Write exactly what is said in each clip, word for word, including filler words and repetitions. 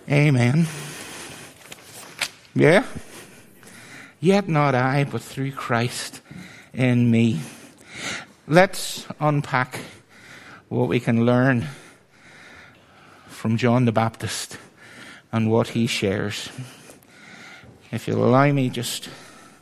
Amen. Yeah? Yet not I, but through Christ in me. Let's unpack what we can learn from John the Baptist and what he shares. If you'll allow me, just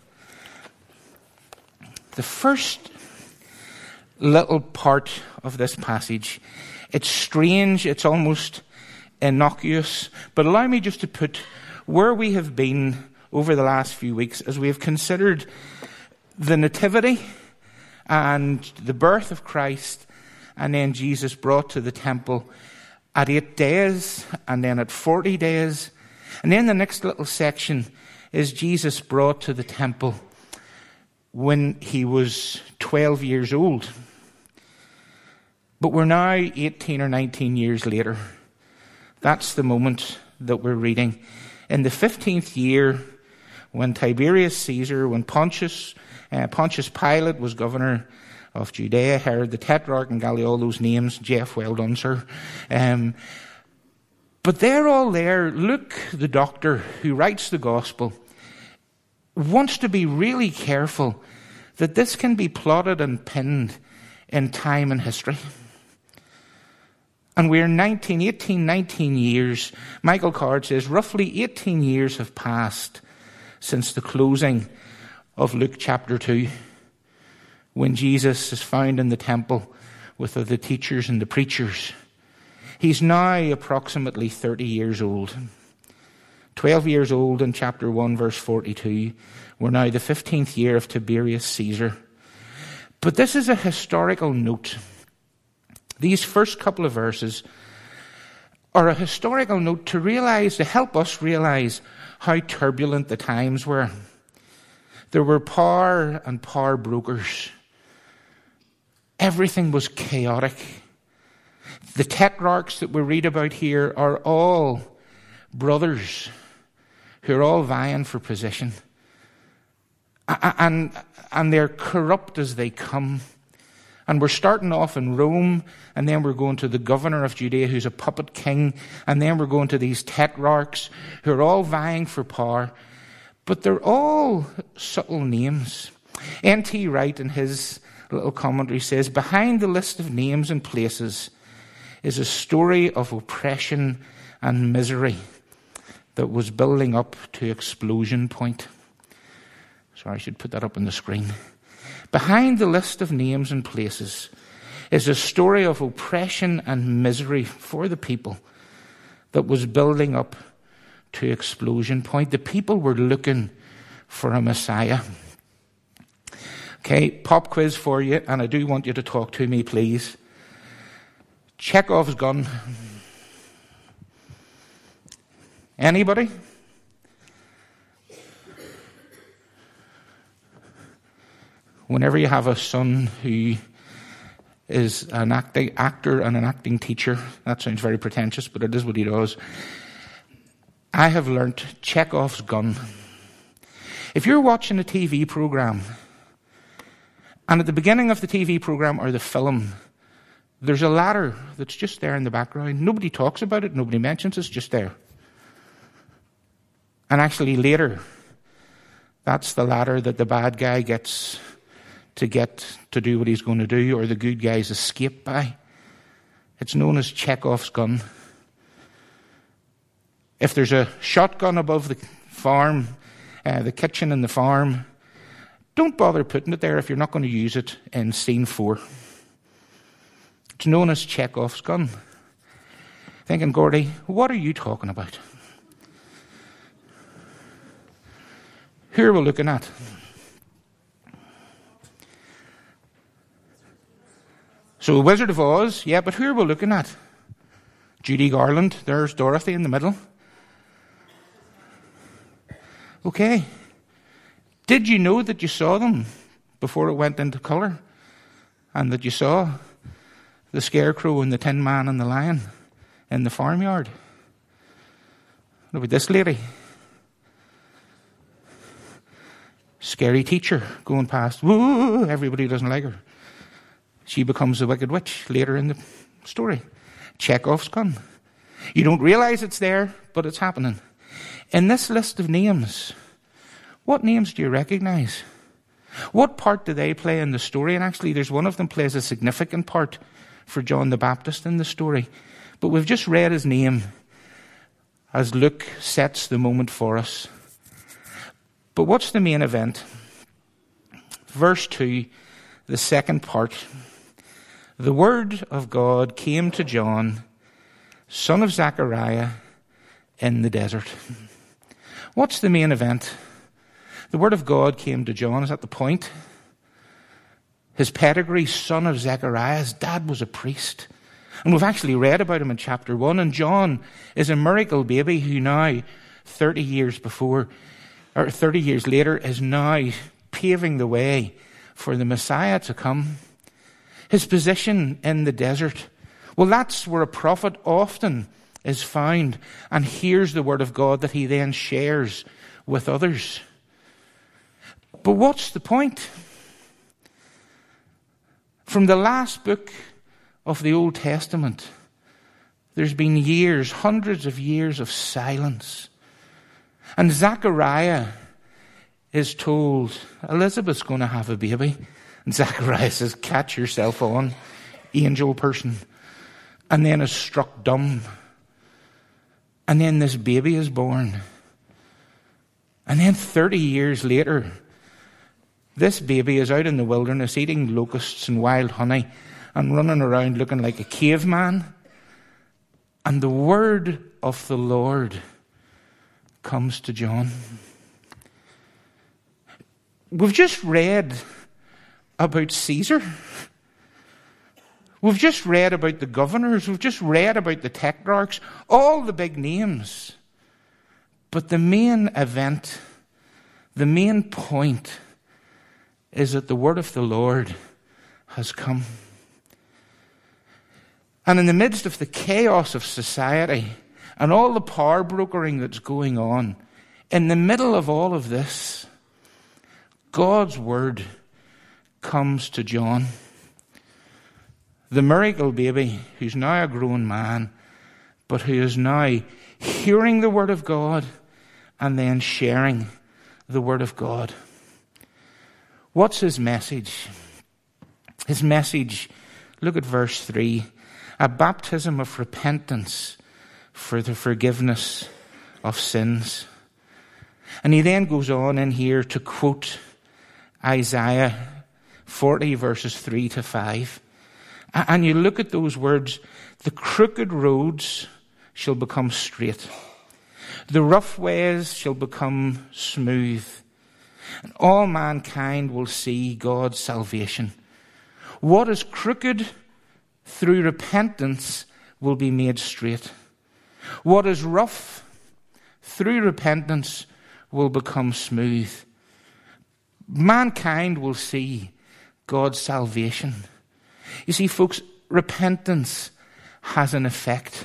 the first little part of this passage, it's strange, it's almost innocuous, but allow me just to put where we have been over the last few weeks as we have considered the nativity and the birth of Christ, and then Jesus brought to the temple at eight days, and then at forty days. And then the next little section is Jesus brought to the temple when he was twelve years old. But we're now eighteen or nineteen years later. That's the moment that we're reading. In the fifteenth year, when Tiberius Caesar, when Pontius, uh, Pontius Pilate was governor of Judea, Herod the Tetrarch, and Galilee, all those names. Jeff, well done, sir. Um, but they're all there. Luke, the doctor who writes the gospel, wants to be really careful that this can be plotted and pinned in time and history. And we're nineteen, eighteen, nineteen years. Michael Card says roughly eighteen years have passed since the closing of Luke chapter two, when Jesus is found in the temple with the teachers and the preachers. He's now approximately thirty years old. twelve years old in chapter one, verse forty-two. We're now the fifteenth year of Tiberius Caesar. But this is a historical note. These first couple of verses are a historical note to realize, to help us realize how turbulent the times were. There were power and power brokers. Everything was chaotic. The tetrarchs that we read about here are all brothers who are all vying for position. And, and they're corrupt as they come. And we're starting off in Rome, and then we're going to the governor of Judea, who's a puppet king, and then we're going to these tetrarchs who are all vying for power. But they're all subtle names. N T Wright, in his little commentary, says, behind the list of names and places is a story of oppression and misery that was building up to explosion point. Sorry, I should put that up on the screen. Behind the list of names and places is a story of oppression and misery for the people that was building up to explosion point. The people were looking for a Messiah. Okay, pop quiz for you, and I do want you to talk to me, please. Chekhov's gun. Anybody? Whenever you have a son who is an acting, actor and an acting teacher, that sounds very pretentious, but it is what he does. I have learnt Chekhov's gun. If you're watching a T V program, and at the beginning of the T V program or the film, there's a ladder that's just there in the background. Nobody talks about it, nobody mentions it, it's just there. And actually later, that's the ladder that the bad guy gets to get to do what he's going to do, or the good guys escape by. It's known as Chekhov's gun. If there's a shotgun above the farm, uh, the kitchen and the farm, don't bother putting it there if you're not going to use it in scene four. It's known as Chekhov's gun. Thinking, Gordy, what are you talking about? Who are we looking at? So, Wizard of Oz, yeah, but who are we looking at? Judy Garland, there's Dorothy in the middle. Okay. Did you know that you saw them before it went into colour? And that you saw the Scarecrow and the Tin Man and the Lion in the farmyard? What about this lady? Scary teacher going past. Woo! Everybody doesn't like her. She becomes the Wicked Witch later in the story. Chekhov's gun. You don't realize it's there, but it's happening. In this list of names, what names do you recognize? What part do they play in the story? And actually, there's one of them plays a significant part for John the Baptist in the story. But we've just read his name as Luke sets the moment for us. But what's the main event? Verse two, the second part. The word of God came to John, son of Zechariah, in the desert. What's the main event? The word of God came to John. Is that the point? His pedigree, son of Zechariah. His dad was a priest. And we've actually read about him in chapter one. And John is a miracle baby who now, thirty years before, or thirty years later, is now paving the way for the Messiah to come. His position in the desert, well, that's where a prophet often is found and hears the word of God that he then shares with others. But what's the point? From the last book of the Old Testament, there's been years, hundreds of years of silence. And Zechariah is told, Elizabeth's going to have a baby. And Zechariah says, catch yourself on, angel person. And then is struck dumb. And then this baby is born. And then thirty years later, this baby is out in the wilderness eating locusts and wild honey and running around looking like a caveman. And the word of the Lord comes to John. We've just read about Caesar. We've just read about the governors. We've just read about the tetrarchs. All the big names. But the main event, the main point, is that the word of the Lord has come. And in the midst of the chaos of society and all the power brokering that's going on, in the middle of all of this, God's word comes to John. The miracle baby who's now a grown man, but who is now hearing the word of God and then sharing the word of God. What's his message? His message, look at verse three. A baptism of repentance for the forgiveness of sins. And he then goes on in here to quote Isaiah forty verses three to five. And you look at those words, the crooked roads shall become straight. The rough ways shall become smooth. And all mankind will see God's salvation. What is crooked through repentance will be made straight. What is rough through repentance will become smooth. Mankind will see God's salvation. You see, folks, repentance has an effect.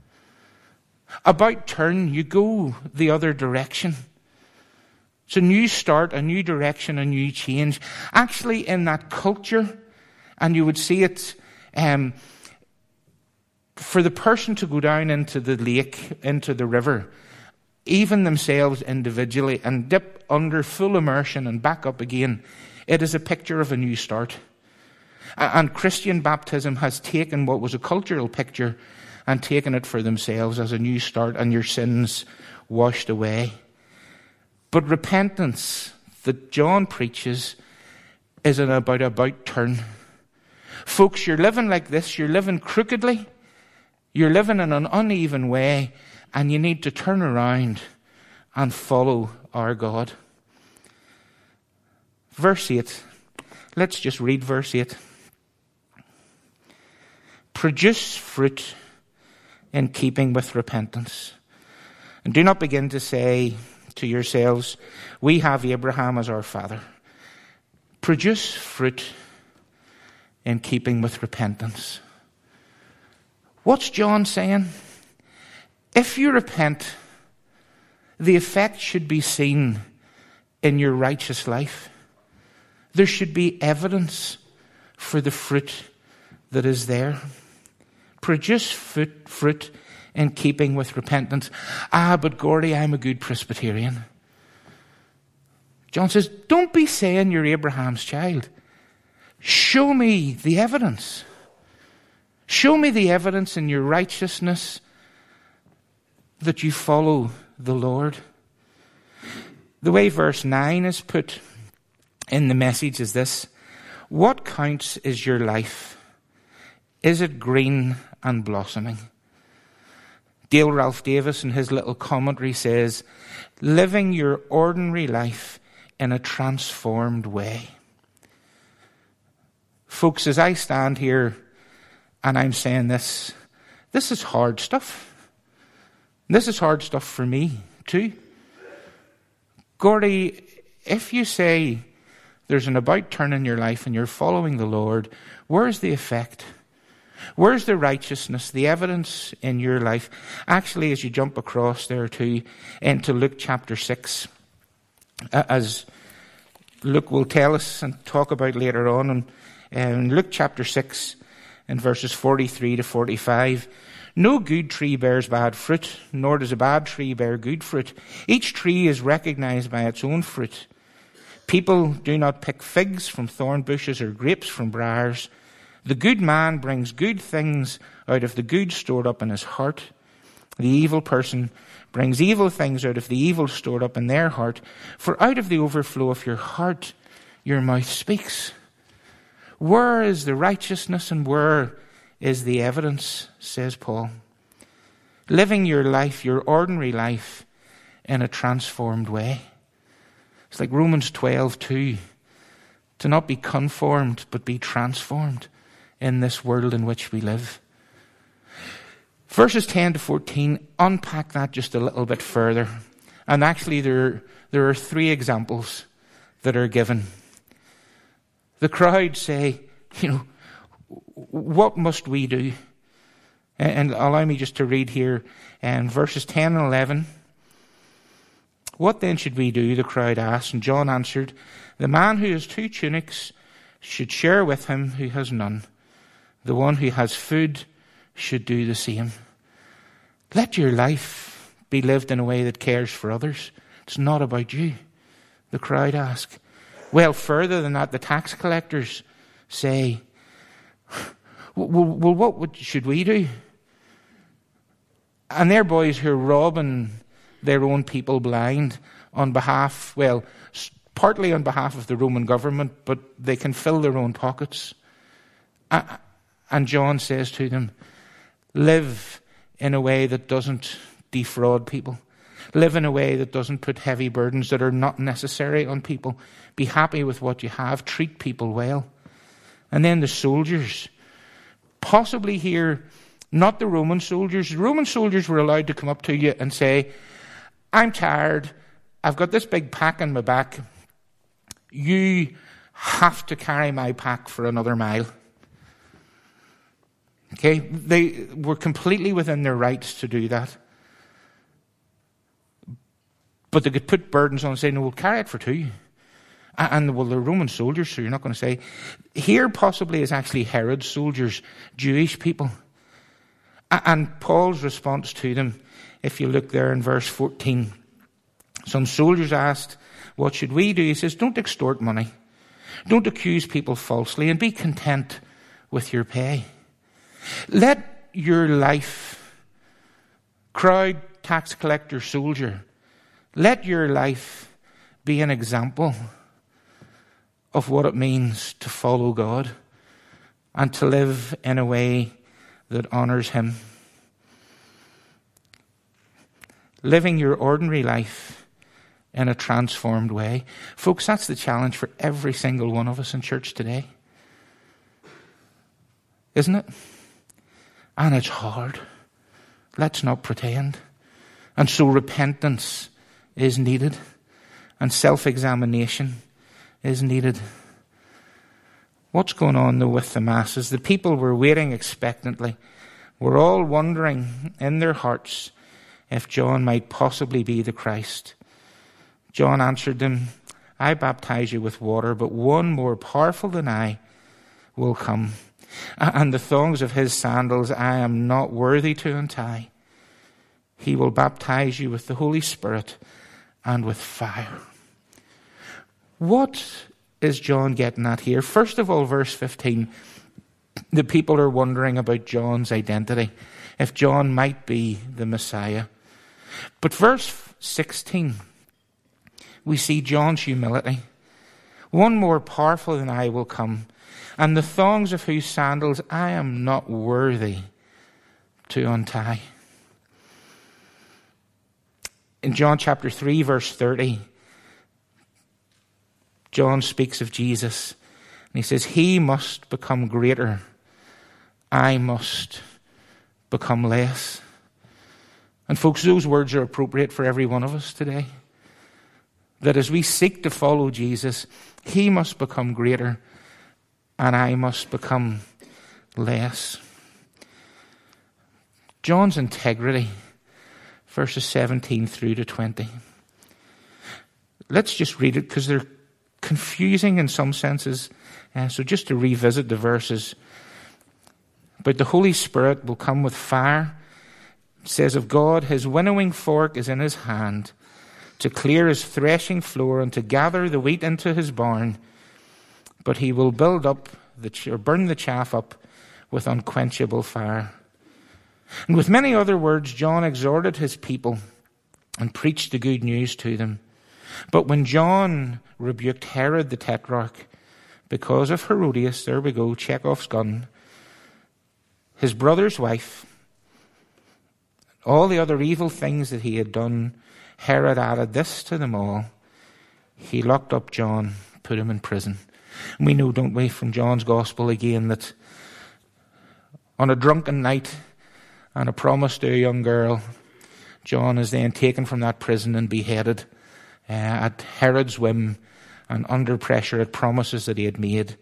About turn, you go the other direction. It's a new start, a new direction, a new change. Actually, in that culture, and you would see it, um, for the person to go down into the lake, into the river, even themselves individually, and dip under full immersion and back up again, it is a picture of a new start. And Christian baptism has taken what was a cultural picture and taken it for themselves as a new start and your sins washed away. But repentance that John preaches is an about about turn. Folks, you're living like this, you're living crookedly, you're living in an uneven way, and you need to turn around and follow our God. Verse eight. Let's just read verse eight. Produce fruit in keeping with repentance. And do not begin to say to yourselves, we have Abraham as our father. Produce fruit in keeping with repentance. What's John saying? If you repent, the effect should be seen in your righteous life. There should be evidence for the fruit that is there. Produce fruit, fruit in keeping with repentance. Ah, but Gordy, I'm a good Presbyterian. John says, don't be saying you're Abraham's child. Show me the evidence. Show me the evidence in your righteousness that you follow the Lord. The way verse nine is put in the Message is this: what counts is your life? Is it green and blossoming? Dale Ralph Davis in his little commentary says, living your ordinary life in a transformed way. Folks, as I stand here and I'm saying this, this is hard stuff. This is hard stuff for me too. Gordy, if you say there's an about turn in your life and you're following the Lord, where's the effect? Where's the righteousness, the evidence in your life? Actually, as you jump across there too, into Luke chapter six, as Luke will tell us and talk about later on, and in Luke chapter six, in verses forty-three to forty-five, no good tree bears bad fruit, nor does a bad tree bear good fruit. Each tree is recognized by its own fruit. People do not pick figs from thorn bushes or grapes from briars. The good man brings good things out of the good stored up in his heart. The evil person brings evil things out of the evil stored up in their heart. For out of the overflow of your heart, your mouth speaks. Where is the righteousness and where is the evidence, says Paul? Living your life, your ordinary life, in a transformed way. It's like Romans twelve two. To not be conformed, but be transformed in this world in which we live. Verses ten to fourteen unpack that just a little bit further. And actually there, there are three examples that are given. The crowd say, you know, what must we do? And allow me just to read here in verses ten and eleven. What then should we do? The crowd asked. And John answered, the man who has two tunics should share with him who has none. The one who has food should do the same. Let your life be lived in a way that cares for others. It's not about you, the crowd asked. Well, further than that, the tax collectors say, well, well what would, should we do? And they're boys who are robbing their own people blind on behalf, well, partly on behalf of the Roman government, but they can fill their own pockets. And John says to them, live in a way that doesn't defraud people. Live in a way that doesn't put heavy burdens that are not necessary on people. Be happy with what you have. Treat people well. And then the soldiers, possibly here, not the Roman soldiers. The Roman soldiers were allowed to come up to you and say, I'm tired. I've got this big pack on my back. You have to carry my pack for another mile. Okay, they were completely within their rights to do that. But they could put burdens on and say, no, we'll carry it for two. And, well, they're Roman soldiers, so you're not going to say. Here possibly is actually Herod's soldiers, Jewish people. And Paul's response to them, if you look there in verse fourteen, some soldiers asked, what should we do? He says, don't extort money. Don't accuse people falsely, and be content with your pay. Let your life, crowd, tax collector, soldier, let your life be an example of what it means to follow God and to live in a way that honors Him. Living your ordinary life in a transformed way. Folks, that's the challenge for every single one of us in church today. Isn't it? And it's hard. Let's not pretend. And so repentance is needed. And self-examination is needed. What's going on though with the masses? The people were waiting expectantly. We're all wondering in their hearts if John might possibly be the Christ. John answered them, I baptize you with water, but one more powerful than I will come. And the thongs of his sandals I am not worthy to untie. He will baptize you with the Holy Spirit and with fire. What is John getting at here? First of all, verse fifteen, the people are wondering about John's identity, if John might be the Messiah. But verse sixteen, we see John's humility. One more powerful than I will come, and the thongs of whose sandals I am not worthy to untie. In John chapter three, verse thirty, John speaks of Jesus, and he says, he must become greater, I must become less. And folks, those words are appropriate for every one of us today. That as we seek to follow Jesus, he must become greater, and I must become less. John's integrity, verses seventeen through to twenty. Let's just read it because they're confusing in some senses. Uh, so just to revisit the verses. But the Holy Spirit will come with fire. It says of God, his winnowing fork is in his hand, to clear his threshing floor and to gather the wheat into his barn. But he will build up the or burn the chaff up with unquenchable fire. And with many other words, John exhorted his people and preached the good news to them. But when John rebuked Herod the Tetrarch because of Herodias, there we go, Chekhov's gun, his brother's wife, all the other evil things that he had done, Herod added this to them all. He locked up John, put him in prison. And we know, don't we, from John's gospel again, that on a drunken night and a promise to a young girl, John is then taken from that prison and beheaded uh, at Herod's whim and under pressure at promises that he had made.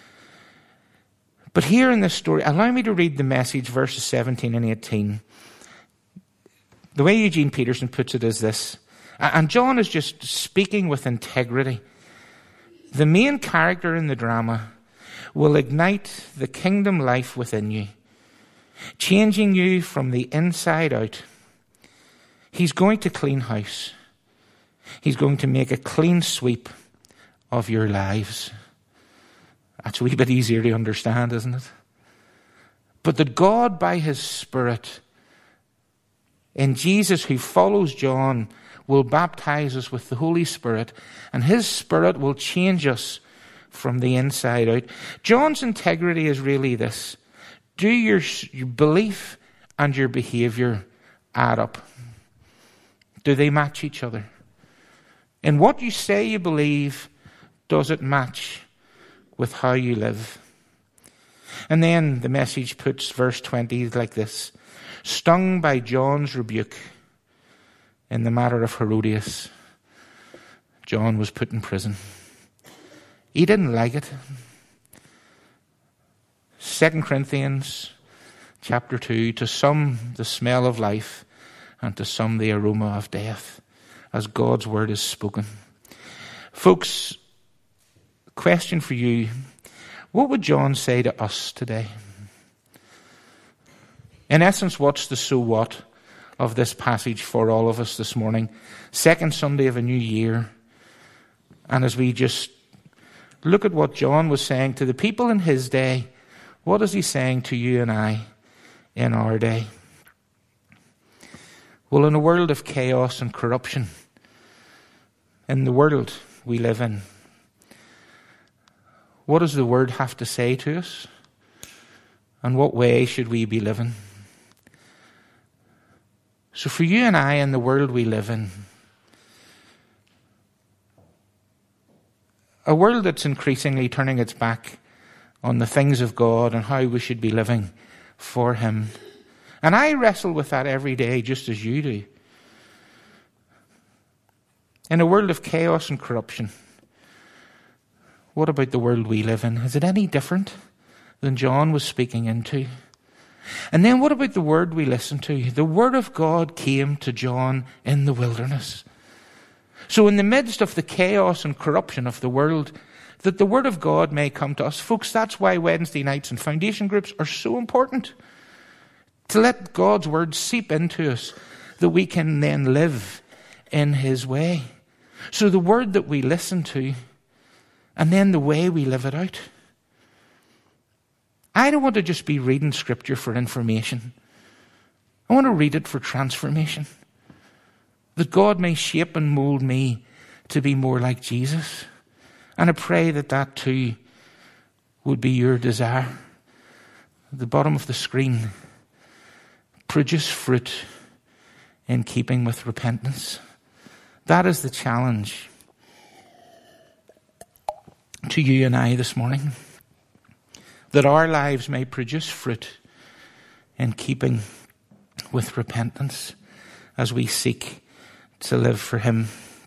But here in this story, allow me to read the Message, verses seventeen and eighteen. The way Eugene Peterson puts it is this, and John is just speaking with integrity. The main character in the drama will ignite the kingdom life within you, changing you from the inside out. He's going to clean house. He's going to make a clean sweep of your lives. That's a wee bit easier to understand, isn't it? But that God, by his Spirit, in Jesus, who follows John, will baptize us with the Holy Spirit, and his Spirit will change us from the inside out. John's integrity is really this. Do your, your belief and your behavior add up? Do they match each other? In what you say you believe, does it match with how you live? And then the Message puts verse twenty like this. Stung by John's rebuke in the matter of Herodias, John was put in prison. He didn't like it. Second Corinthians chapter two, to some the smell of life, and to some the aroma of death, as God's word is spoken. Folks, question for you, what would John say to us today? In essence, what's the so what of this passage for all of us this morning? Second Sunday of a new year. And as we just look at what John was saying to the people in his day, what is he saying to you and I in our day? Well, in a world of chaos and corruption, in the world we live in, what does the word have to say to us? And what way should we be living? So for you and I, in the world we live in, a world that's increasingly turning its back on the things of God and how we should be living for him. And I wrestle with that every day just as you do. In a world of chaos and corruption, what about the world we live in? Is it any different than John was speaking into? And then what about the word we listen to? The word of God came to John in the wilderness. So in the midst of the chaos and corruption of the world, that the word of God may come to us. Folks, that's why Wednesday nights and foundation groups are so important. To let God's word seep into us. that we can then live in his way. So the word that we listen to, and then the way we live it out. I don't want to just be reading scripture for information. I want to read it for transformation. That God may shape and mold me to be more like Jesus. And I pray that that too would be your desire. At the bottom of the screen, produce fruit in keeping with repentance. That is the challenge to you and I this morning. That our lives may produce fruit in keeping with repentance as we seek to live for him.